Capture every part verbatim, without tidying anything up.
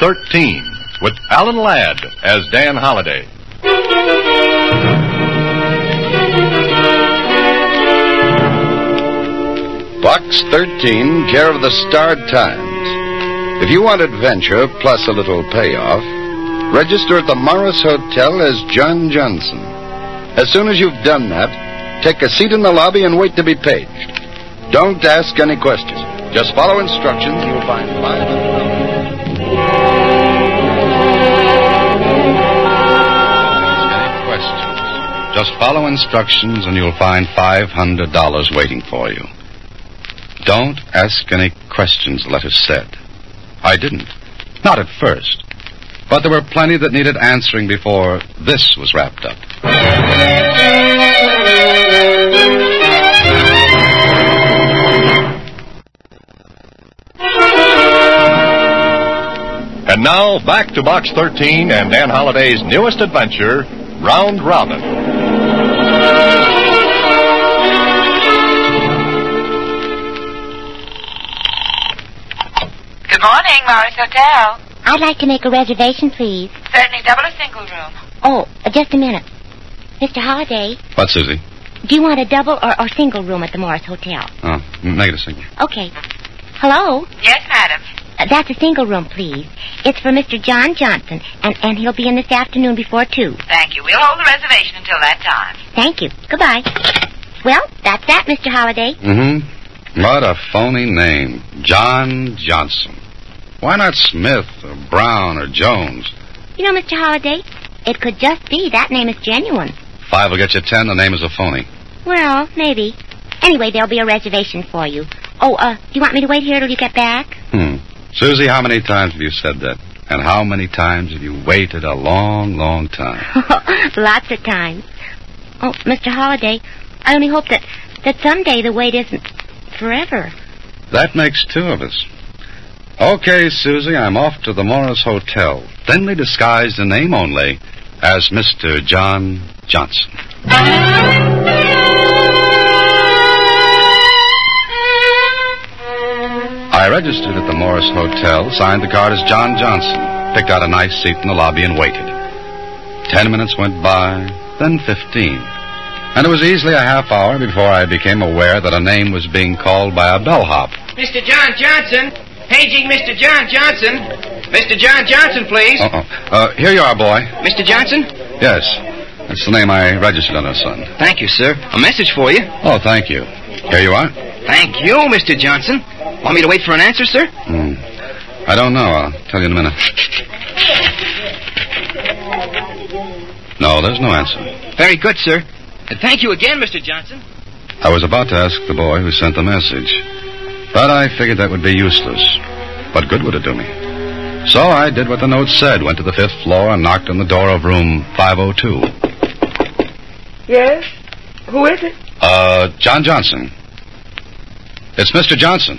thirteen, with Alan Ladd as Dan Holliday. Box thirteen, care of the Star Times. If you want adventure plus a little payoff, register at the Morris Hotel as John Johnson. As soon as you've done that, take a seat in the lobby and wait to be paged. Don't ask any questions. Just follow instructions. You'll find five hundred dollars. Just follow instructions and you'll find five hundred dollars waiting for you. Don't ask any questions, the letter said. I didn't. Not at first. But there were plenty that needed answering before this was wrapped up. And now, back to Box thirteen and Dan Holliday's newest adventure, Round Robin. Good morning, Morris Hotel. I'd like to make a reservation, please. Certainly, double or single room. Oh, uh, just a minute. Mister Holliday. What, Susie? Do you want a double or, or single room at the Morris Hotel? Oh, make it a single. Okay. Hello? Yes, madam. Uh, that's a single room, please. It's for Mister John Johnson, and, and he'll be in this afternoon before two. Thank you. We'll hold the reservation until that time. Thank you. Goodbye. Well, that's that, Mister Holliday. Mm-hmm. What a phony name. John Johnson. Why not Smith or Brown or Jones? You know, Mister Holliday, it could just be that name is genuine. Five will get you ten. The name is a phony. Well, maybe. Anyway, there'll be a reservation for you. Oh, uh, do you want me to wait here till you get back? Hmm. Susie, how many times have you said that? And how many times have you waited a long, long time? Lots of times. Oh, Mister Holliday, I only hope that, that someday the wait isn't forever. That makes two of us. Okay, Susie, I'm off to the Morris Hotel, thinly disguised in name only as Mister John Johnson. I registered at the Morris Hotel, signed the card as John Johnson, picked out a nice seat in the lobby and waited. Ten minutes went by, then fifteen. And it was easily a half hour before I became aware that a name was being called by a bellhop. Mister John Johnson. Paging Mister John Johnson. Mister John Johnson, please. Uh-oh. Uh, here you are, boy. Mister Johnson? Yes. That's the name I registered on, son. Thank you, sir. A message for you. Oh, thank you. Here you are. Thank you, Mister Johnson. Want me to wait for an answer, sir? Hmm. I don't know. I'll tell you in a minute. No, there's no answer. Very good, sir. And thank you again, Mister Johnson. I was about to ask the boy who sent the message, but I figured that would be useless. What good would it do me? So I did what the note said, went to the fifth floor and knocked on the door of room five oh two. Yes? Who is it? Uh, John Johnson. It's Mister Johnson.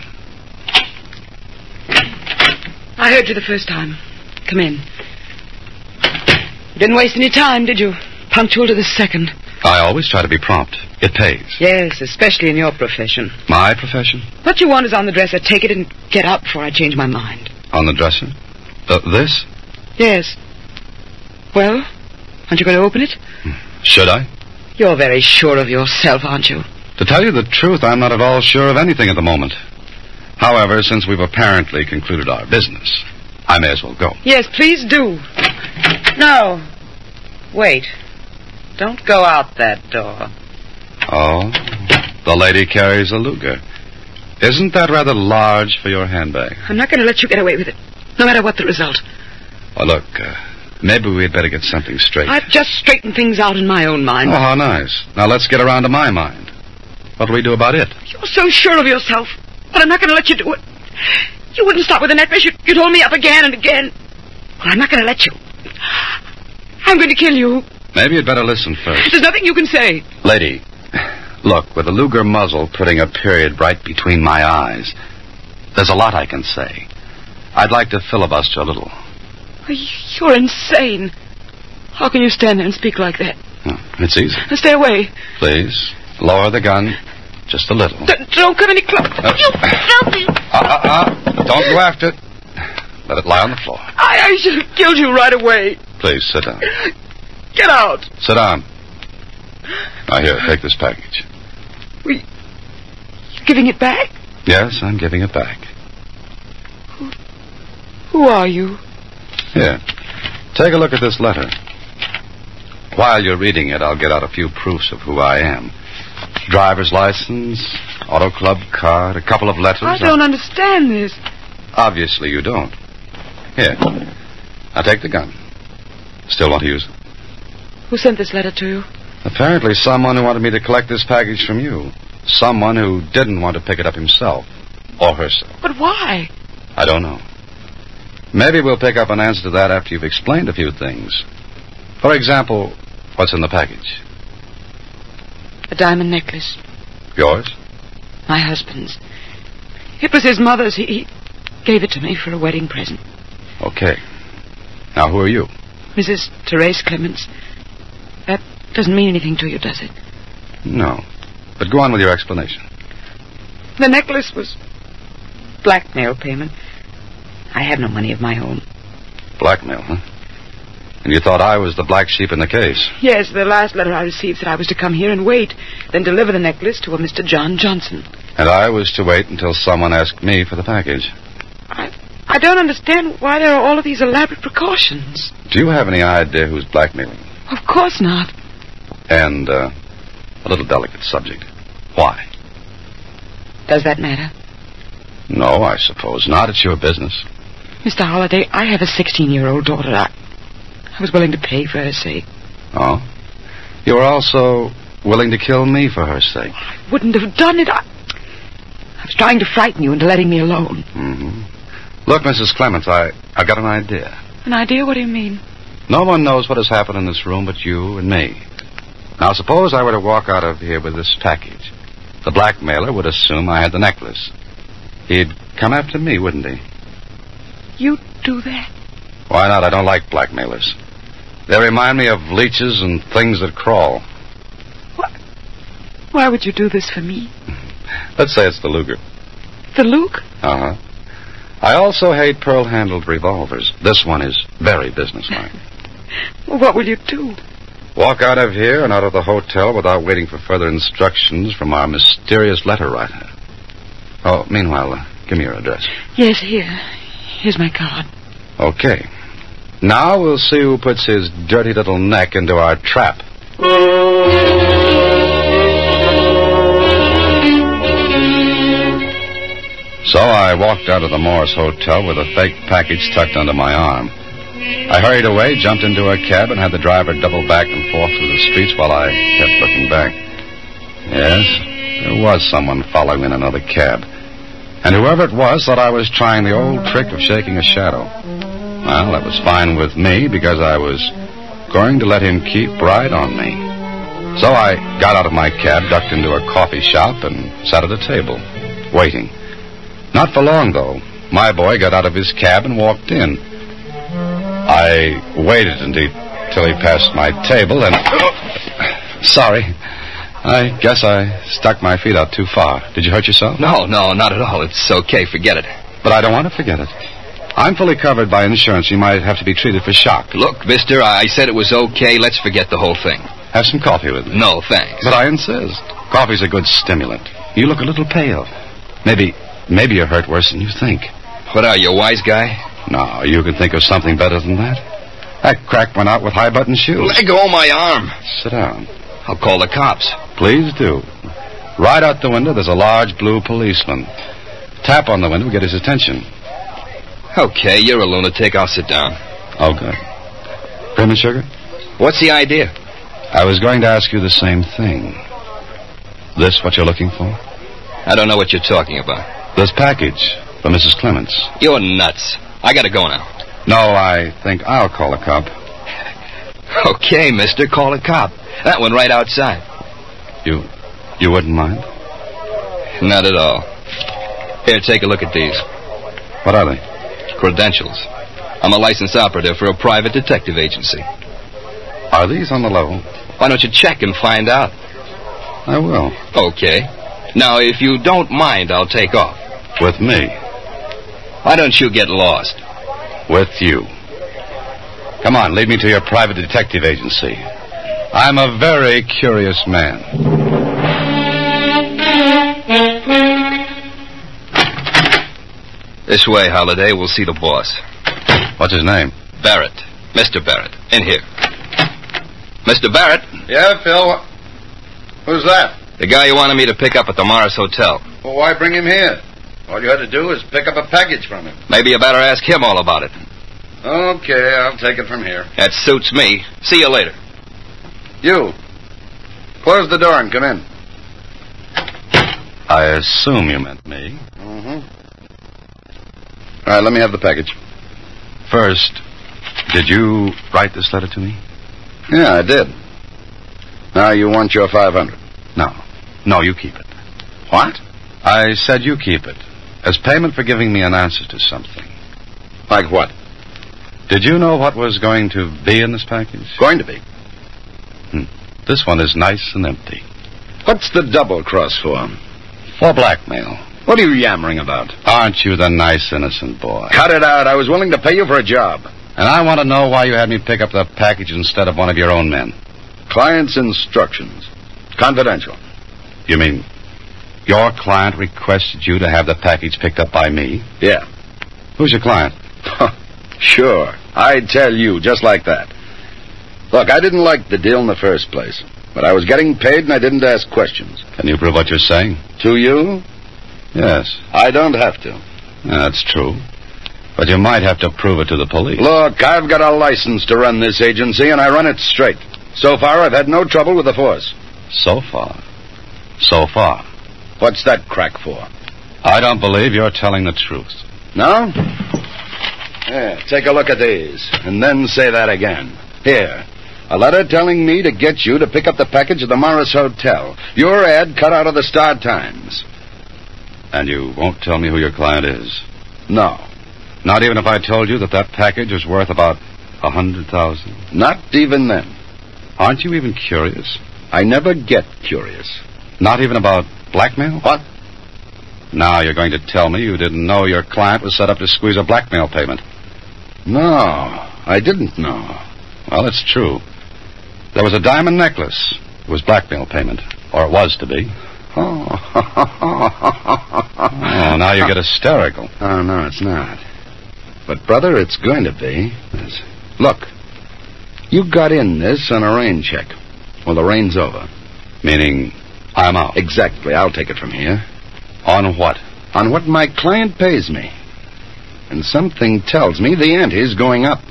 I heard you the first time. Come in. You didn't waste any time, did you? Punctual to the second. I always try to be prompt. It pays. Yes, especially in your profession. My profession? What you want is on the dresser. Take it and get out before I change my mind. On the dresser? Uh, this? Yes. Well, aren't you going to open it? Should I? You're very sure of yourself, aren't you? To tell you the truth, I'm not at all sure of anything at the moment. However, since we've apparently concluded our business, I may as well go. Yes, please do. No. Wait. Don't go out that door. Oh, the lady carries a Luger. Isn't that rather large for your handbag? I'm not going to let you get away with it, no matter what the result. Oh, look, uh, maybe we'd better get something straight. I've just straightened things out in my own mind. Oh, how nice. Now let's get around to my mind. What do we do about it? You're so sure of yourself, but I'm not going to let you do it. You wouldn't stop with the necklace. You'd, you'd hold me up again and again. Well, I'm not going to let you. I'm going to kill you. Maybe you'd better listen first. There's nothing you can say. Lady, look, with the Luger muzzle putting a period right between my eyes, there's a lot I can say. I'd like to filibuster a little. You're insane. How can you stand there and speak like that? Oh, it's easy. Now stay away. Please, lower the gun just a little. D- don't come any closer. Uh, You filthy. Uh, uh, uh, don't go after it. Let it lie on the floor. I, I should have killed you right away. Please, sit down. Get out. Sit down. Now, here, take this package. We... You giving it back? Yes, I'm giving it back. Who... Who are you? Here, take a look at this letter. While you're reading it, I'll get out a few proofs of who I am. Driver's license, auto club card, a couple of letters. I don't understand this. Obviously you don't. Here. Now take the gun. Still want to use it? Who sent this letter to you? Apparently someone who wanted me to collect this package from you. Someone who didn't want to pick it up himself. Or herself. But why? I don't know. Maybe we'll pick up an answer to that after you've explained a few things. For example, what's in the package? A diamond necklace. Yours? My husband's. It was his mother's. He, he gave it to me for a wedding present. Okay. Now, who are you? Missus Therese Clements. That doesn't mean anything to you, does it? No. But go on with your explanation. The necklace was blackmail payment. I had no money of my own. Blackmail, huh? And you thought I was the black sheep in the case? Yes, the last letter I received said I was to come here and wait, then deliver the necklace to a Mister John Johnson. And I was to wait until someone asked me for the package. I, I don't understand why there are all of these elaborate precautions. Do you have any idea who's blackmailing? Of course not. And, uh, a little delicate subject. Why? Does that matter? No, I suppose not. It's your business. Mister Holliday, I have a sixteen-year-old daughter. I, I was willing to pay for her sake. Oh? You were also willing to kill me for her sake? I wouldn't have done it. I, I was trying to frighten you into letting me alone. Mm-hmm. Look, Missus Clements, I, I got an idea. An idea? What do you mean? No one knows what has happened in this room but you and me. Now, suppose I were to walk out of here with this package. The blackmailer would assume I had the necklace. He'd come after me, wouldn't he? You'd do that? Why not? I don't like blackmailers. They remind me of leeches and things that crawl. What? Why would you do this for me? Let's say it's the Luger. The Luke? Uh-huh. I also hate pearl-handled revolvers. This one is very businesslike. Well, what will you do? Walk out of here and out of the hotel without waiting for further instructions from our mysterious letter writer. Oh, meanwhile, uh, give me your address. Yes, here. Here's my card. Okay. Now we'll see who puts his dirty little neck into our trap. So I walked out of the Morris Hotel with a fake package tucked under my arm. I hurried away, jumped into a cab, and had the driver double back and forth through the streets while I kept looking back. Yes, there was someone following in another cab. And whoever it was thought I was trying the old trick of shaking a shadow. Well, that was fine with me because I was going to let him keep right on me. So I got out of my cab, ducked into a coffee shop, and sat at a table, waiting. Not for long, though. My boy got out of his cab and walked in. I waited until he passed my table and... Sorry. I guess I stuck my feet out too far. Did you hurt yourself? No, no, not at all. It's okay. Forget it. But I don't want to forget it. I'm fully covered by insurance. You might have to be treated for shock. Look, mister, I said it was okay. Let's forget the whole thing. Have some coffee with me. No, thanks. But I insist. Coffee's a good stimulant. You look a little pale. Maybe, maybe you're hurt worse than you think. What are you, a wise guy? No, you can think of something better than that. That crack went out with high-button shoes. Let go of my arm. Sit down. I'll call the cops. Please do. Right out the window, there's a large blue policeman. Tap on the window, get his attention. Okay, you're a lunatic. I'll sit down. Oh, good. Cream and sugar? What's the idea? I was going to ask you the same thing. This what you're looking for? I don't know what you're talking about. This package for Missus Clements. You're nuts. I gotta go now. No, I think I'll call a cop. Okay, mister, call a cop. That one right outside. You, you wouldn't mind? Not at all. Here, take a look at these. What are they? Credentials. I'm a licensed operative for a private detective agency. Are these on the level? Why don't you check and find out? I will. Okay. Now, if you don't mind, I'll take off. With me? Why don't you get lost? With you. Come on, lead me to your private detective agency. I'm a very curious man. This way, Holiday. We'll see the boss. What's his name? Barrett. Mister Barrett. In here. Mister Barrett. Yeah, Phil. Who's that? The guy you wanted me to pick up at the Morris Hotel. Well, why bring him here? All you had to do was pick up a package from him. Maybe you better ask him all about it. Okay, I'll take it from here. That suits me. See you later. You. Close the door and come in. I assume you meant me. Mm-hmm. All right, let me have the package. First, did you write this letter to me? Yeah, I did. Now you want your five hundred. No. No, you keep it. What? I said you keep it. As payment for giving me an answer to something. Like what? Did you know what was going to be in this package? Going to be? Hmm. This one is nice and empty. What's the double cross for? For blackmail. What are you yammering about? Aren't you the nice, innocent boy? Cut it out. I was willing to pay you for a job. And I want to know why you had me pick up the package instead of one of your own men. Client's instructions. Confidential. You mean your client requested you to have the package picked up by me? Yeah. Who's your client? Sure. I'd tell you, just like that. Look, I didn't like the deal in the first place, but I was getting paid and I didn't ask questions. Can you prove what you're saying? To you? Yes. I don't have to. Yeah, that's true. But you might have to prove it to the police. Look, I've got a license to run this agency, and I run it straight. So far, I've had no trouble with the force. So far? So far. What's that crack for? I don't believe you're telling the truth. No? Yeah, take a look at these, and then say that again. Here. A letter telling me to get you to pick up the package at the Morris Hotel. Your ad cut out of the Star Times. And you won't tell me who your client is? No. Not even if I told you that that package was worth about a hundred thousand? Not even then. Aren't you even curious? I never get curious. Not even about blackmail? What? Now you're going to tell me you didn't know your client was set up to squeeze a blackmail payment. No, I didn't know. Well, it's true. There was a diamond necklace. It was blackmail payment. Or it was to be. Oh. Oh, now you get hysterical. Oh, no, it's not. But, brother, it's going to be. Look, you got in this on a rain check. Well, the rain's over. Meaning I'm out? Exactly. I'll take it from here. On what? On what my client pays me. And something tells me the ante's going up.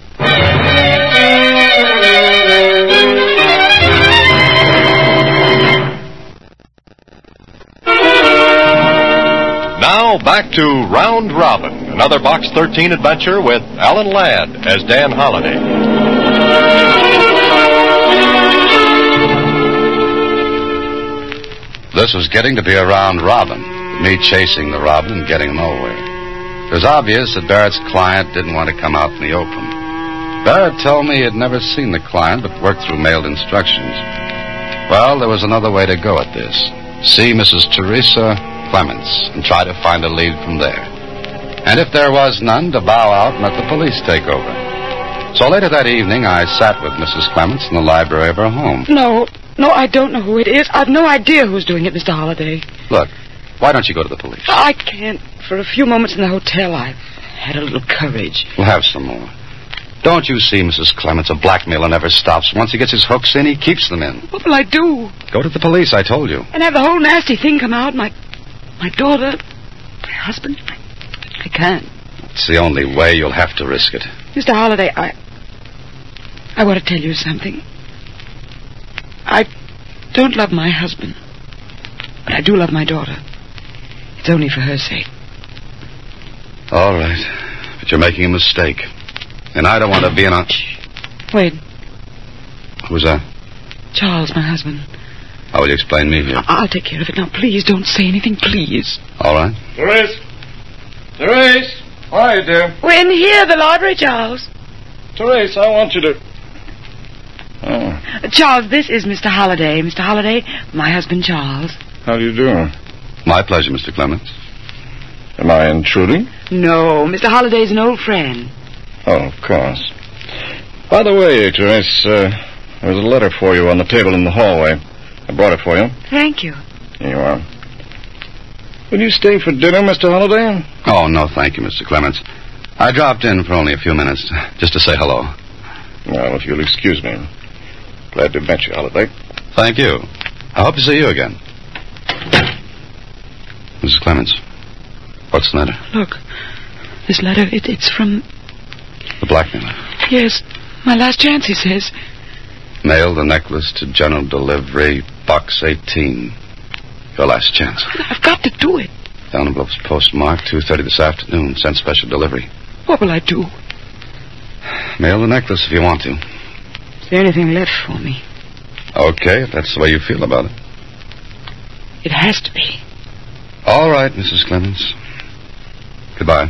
Now back to Round Robin, another Box thirteen adventure with Alan Ladd as Dan Holliday. This was getting to be a round robin, me chasing the robin and getting nowhere. It was obvious that Barrett's client didn't want to come out in the open. Barrett told me he had never seen the client but worked through mailed instructions. Well, there was another way to go at this. See Missus Teresa Clements and try to find a lead from there. And if there was none, to bow out and let the police take over. So later that evening, I sat with Missus Clements in the library of her home. No, no, I don't know who it is. I've no idea who's doing it, Mister Holliday. Look, why don't you go to the police? I can't. For a few moments in the hotel, I've had a little courage. We'll have some more. Don't you see, Missus Clements, a blackmailer never stops. Once he gets his hooks in, he keeps them in. What will I do? Go to the police, I told you. And have the whole nasty thing come out? My my daughter, my husband? I, I can't. It's the only way. You'll have to risk it. Mister Holliday, I... I want to tell you something. I don't love my husband, but I do love my daughter. It's only for her sake. All right. But you're making a mistake. And I don't want to be in a... Wait. Who's that? Charles, my husband. How will you explain me here? I- I'll take care of it. Now, please don't say anything, please. All right. Therese! Therese! What are you doing? We're in here, the library, Charles. Therese, I want you to... Oh. Charles, this is Mister Holliday. Mister Holliday, my husband, Charles. How do you do? My pleasure, Mister Clements. Am I intruding? No, Mister Holliday's an old friend. Oh, of course. By the way, Teresa, uh, there's a letter for you on the table in the hallway. I brought it for you. Thank you. Here you are. Will you stay for dinner, Mister Holliday? Oh, no, thank you, Mister Clements. I dropped in for only a few minutes, just to say hello. Well, if you'll excuse me. Glad to meet you, Holliday. Thank you. I hope to see you again. Missus Clements, what's the matter? Look, this letter, it, it's from... The blackmailer. Yes, my last chance, he says. Mail the necklace to general delivery, box eighteen. Your last chance. I've got to do it. The envelope's postmarked two thirty this afternoon. Send special delivery. What will I do? Mail the necklace if you want to. Is there anything left for me? Okay, if that's the way you feel about it. It has to be. All right, Missus Clements. Goodbye.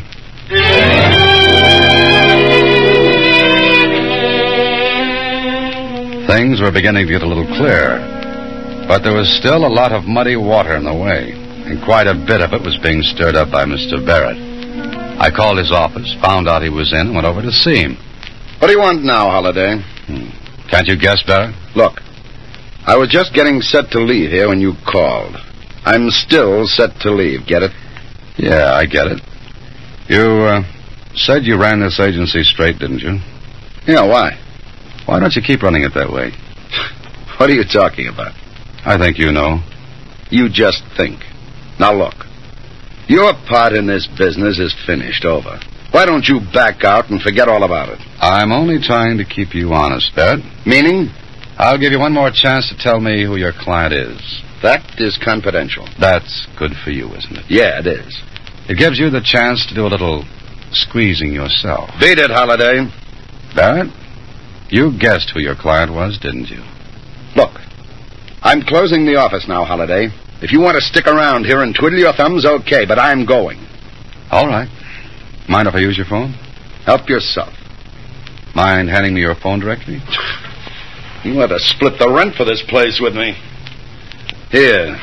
Things were beginning to get a little clearer, but there was still a lot of muddy water in the way, and quite a bit of it was being stirred up by Mister Barrett. I called his office, found out he was in, and went over to see him. What do you want now, Holliday? Hmm. Can't you guess, Barrett? Look, I was just getting set to leave here when you called. I'm still set to leave, get it? Yeah, I get it. You uh, said you ran this agency straight, didn't you? Yeah, why? Why don't you keep running it that way? What are you talking about? I think you know. You just think. Now look, your part in this business is finished, over. Why don't you back out and forget all about it? I'm only trying to keep you honest, Barrett. Meaning? I'll give you one more chance to tell me who your client is. That is confidential. That's good for you, isn't it? Yeah, it is. It gives you the chance to do a little squeezing yourself. Beat it, Holliday. Barrett, you guessed who your client was, didn't you? Look, I'm closing the office now, Holliday. If you want to stick around here and twiddle your thumbs, okay, but I'm going. All right. Mind if I use your phone? Help yourself. Mind handing me your phone directory? You ought to split the rent for this place with me. Here.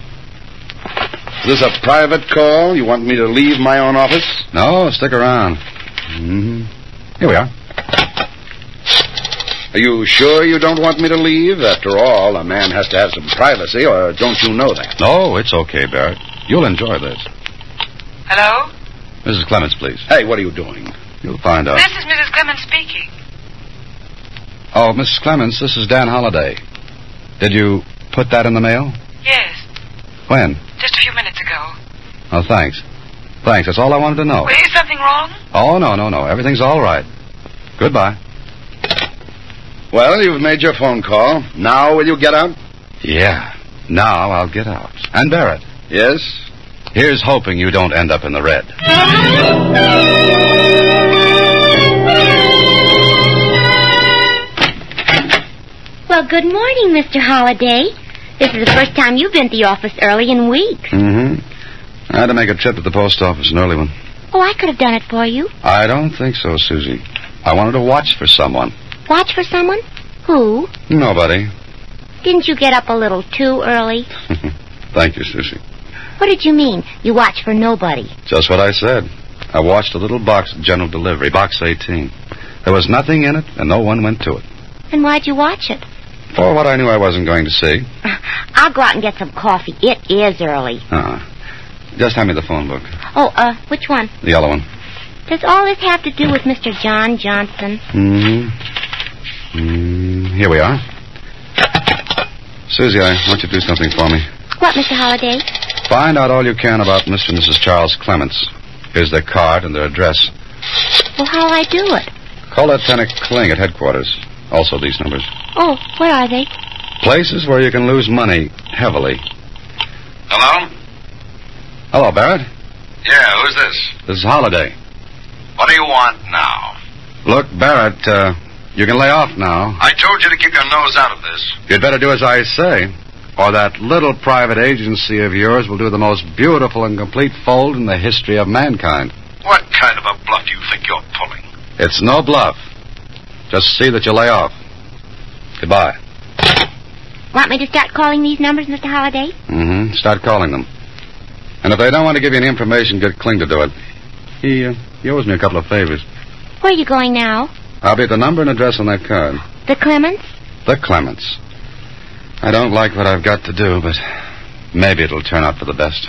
Is this a private call? You want me to leave my own office? No, stick around. Mm-hmm. Here we are. Are you sure you don't want me to leave? After all, a man has to have some privacy, or don't you know that? No, it's okay, Barrett. You'll enjoy this. Hello? Missus Clements, please. Hey, what are you doing? You'll find out. This is Missus Clements speaking. Oh, Missus Clements, this is Dan Holliday. Did you put that in the mail? Yes. When? Just a few minutes ago. Oh, thanks. Thanks, that's all I wanted to know. Well, is something wrong? Oh, no, no, no. Everything's all right. Goodbye. Well, you've made your phone call. Now will you get out? Yeah. Now I'll get out. And Barrett. Yes? Here's hoping you don't end up in the red. Well, good morning, Mister Holliday. This is the first time you've been to the office early in weeks. Mm-hmm. I had to make a trip to the post office, an early one. Oh, I could have done it for you. I don't think so, Susie. I wanted to watch for someone. Watch for someone? Who? Nobody. Didn't you get up a little too early? Thank you, Susie. What did you mean, you watch for nobody? Just what I said. I watched a little box at general delivery, box eighteen. There was nothing in it, and no one went to it. And why'd you watch it? For what I knew I wasn't going to see. I'll go out and get some coffee. It is early. Uh-uh. Just hand me the phone book. Oh, uh, which one? The yellow one. Does all this have to do with Mister John Johnson? Mm-hmm. Mm, here we are. Susie, I want you to do something for me. What, Mister Holliday? Find out all you can about Mister and Missus Charles Clements. Here's their card and their address. Well, how'll I do it? Call Lieutenant Kling at headquarters. Also these numbers. Oh, where are they? Places where you can lose money heavily. Hello? Hello, Barrett. Yeah, who's this? This is Holliday. What do you want now? Look, Barrett, uh, you can lay off now. I told you to keep your nose out of this. You'd better do as I say, or that little private agency of yours will do the most beautiful and complete fold in the history of mankind. What kind of a bluff do you think you're pulling? It's no bluff. Just see that you lay off. Goodbye. Want me to start calling these numbers, Mister Holliday? Mm-hmm. Start calling them. And if they don't want to give you any information, get Kling to do it. He, uh, he owes me a couple of favors. Where are you going now? I'll be at the number and address on that card. The Clements? The Clements. I don't like what I've got to do, but maybe it'll turn out for the best.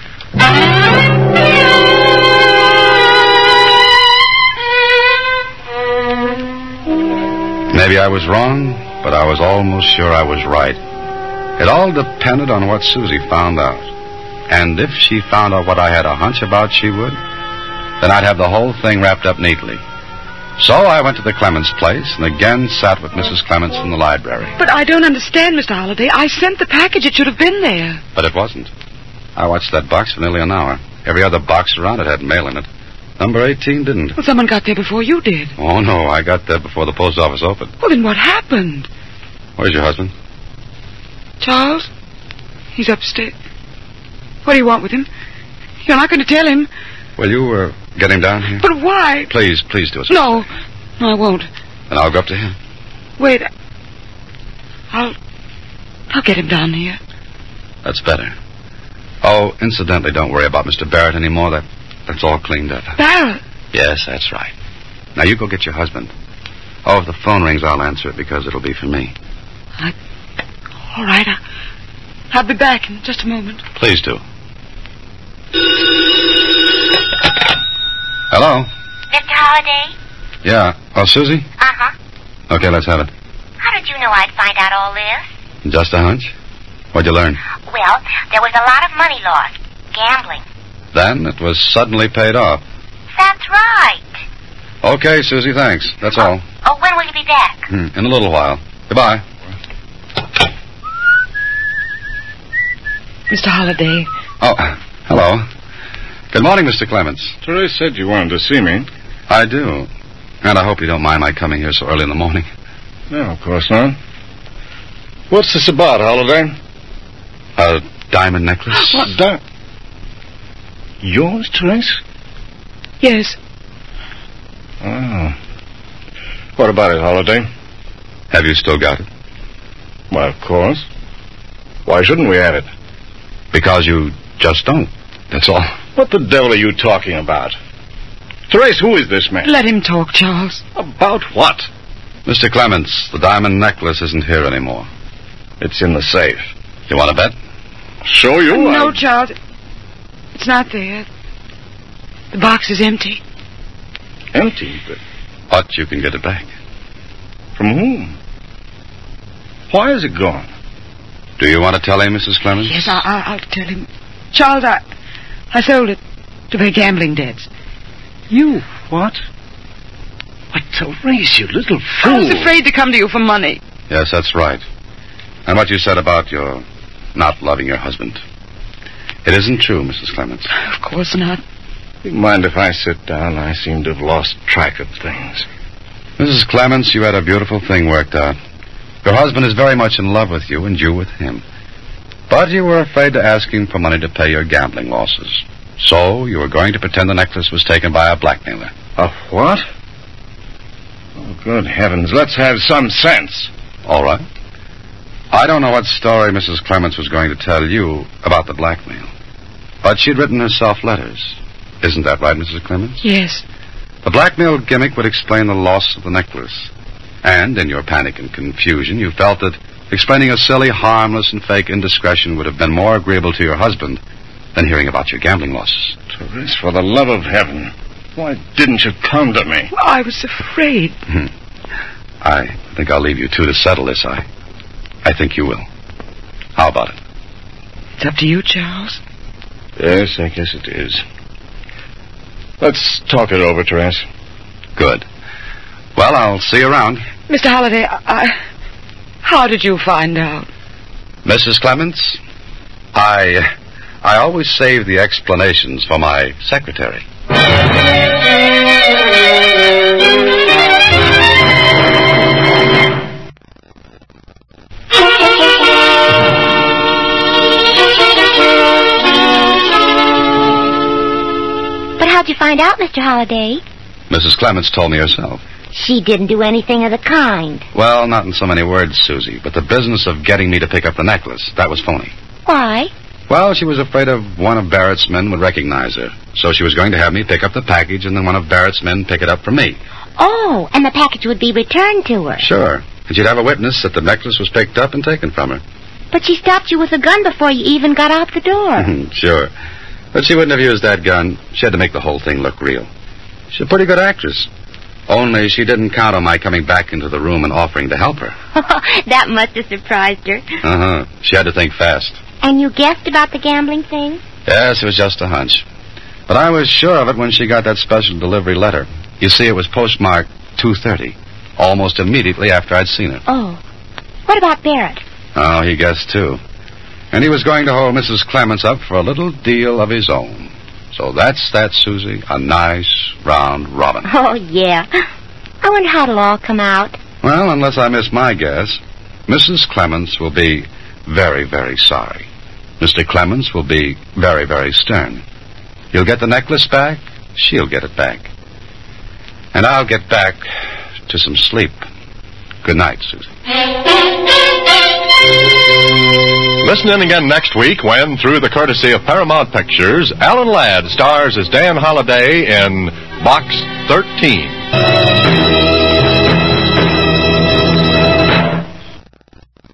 Maybe I was wrong, but I was almost sure I was right. It all depended on what Susie found out. And if she found out what I had a hunch about she would, then I'd have the whole thing wrapped up neatly. So I went to the Clements place and again sat with Missus Clements in the library. But I don't understand, Mister Holliday. I sent the package. It should have been there. But it wasn't. I watched that box for nearly an hour. Every other box around it had mail in it. Number eighteen didn't. Well, someone got there before you did. Oh, no, I got there before the post office opened. Well, then what happened? Where's your husband? Charles? He's upstairs. What do you want with him? You're not going to tell him. Will you uh, get him down here? But why? Please, please do it. No. No, I won't. Then I'll go up to him. Wait. I'll... I'll get him down here. That's better. Oh, incidentally, don't worry about Mister Barrett anymore. That, that's all cleaned up. Barrett? Yes, that's right. Now, you go get your husband. Oh, if the phone rings, I'll answer it because it'll be for me. I... All right, I... I'll be back in just a moment. Please do. Hello? Mister Holliday? Yeah. Oh, Susie? Uh-huh. Okay, let's have it. How did you know I'd find out all this? Just a hunch? What'd you learn? Well, there was a lot of money lost. Gambling. Then it was suddenly paid off. That's right. Okay, Susie, thanks. That's all. Oh, when will you be back? Hmm, in a little while. Goodbye. Mister Holliday. Oh, hello. Good morning, Mister Clements. Therese said you wanted to see me. I do. And I hope you don't mind my coming here so early in the morning. No, of course not. What's this about, Holliday? A diamond necklace? What? Di- Yours, Therese? Yes. Oh. What about it, Holliday? Have you still got it? Why, of course. Why shouldn't we have it? Because you just don't. That's all. What the devil are you talking about? Therese, who is this man? Let him talk, Charles. About what? Mister Clements, the diamond necklace isn't here anymore. It's in the safe. You want to bet? Show you? Oh, no, I... Charles. It's not there. The box is empty. Empty? But But you can get it back. from whom? Why is it gone? Do you want to tell him, Missus Clements? Yes, I, I, I'll tell him. Charles, I, I sold it to pay gambling debts. You? What? Why, Therese, you little fool. I was afraid to come to you for money. Yes, that's right. And what you said about your not loving your husband. It isn't true, Missus Clements. Of course not. You mind if I sit down? I seem to have lost track of things. Missus Clements, you had a beautiful thing worked out. Your husband is very much in love with you, and you with him. But you were afraid to ask him for money to pay your gambling losses. So you were going to pretend the necklace was taken by a blackmailer. A what? Oh, good heavens, let's have some sense. All right. I don't know what story Missus Clements was going to tell you about the blackmail. But she'd written herself letters. Isn't that right, Missus Clements? Yes. The blackmail gimmick would explain the loss of the necklace. And in your panic and confusion, you felt that explaining a silly, harmless, and fake indiscretion would have been more agreeable to your husband than hearing about your gambling losses. Therese, for the love of heaven, why didn't you come to me? Well, I was afraid. Hmm. I think I'll leave you two to settle this. I, I think you will. How about it? It's up to you, Charles. Yes, I guess it is. Let's talk it over, Therese. Good. Well, I'll see you around. Mister Holliday, I, I... How did you find out? Missus Clements, I... I always save the explanations for my secretary. But how'd you find out, Mister Holliday? Missus Clements told me herself. She didn't do anything of the kind. Well, not in so many words, Susie, but the business of getting me to pick up the necklace, that was phony. Why? Well, she was afraid of one of Barrett's men would recognize her, so she was going to have me pick up the package and then one of Barrett's men pick it up for me. Oh, and the package would be returned to her. Sure. And you'd have a witness that the necklace was picked up and taken from her. But she stopped you with a gun before you even got out the door. Sure. But she wouldn't have used that gun. She had to make the whole thing look real. She's a pretty good actress. Only she didn't count on my coming back into the room and offering to help her. That must have surprised her. Uh-huh. She had to think fast. And you guessed about the gambling thing? Yes, it was just a hunch. But I was sure of it when she got that special delivery letter. You see, it was postmarked two thirty, almost immediately after I'd seen it. Oh. What about Barrett? Oh, he guessed, too. And he was going to hold Missus Clements up for a little deal of his own. So that's that, Susie. A nice, round robin. Oh, yeah. I wonder how it'll all come out. Well, unless I miss my guess, Missus Clements will be very, very sorry. Mister Clements will be very, very stern. He'll get the necklace back. She'll get it back. And I'll get back to some sleep. Good night, Susie. Listen in again next week when, through the courtesy of Paramount Pictures, Alan Ladd stars as Dan Holliday in Box thirteen.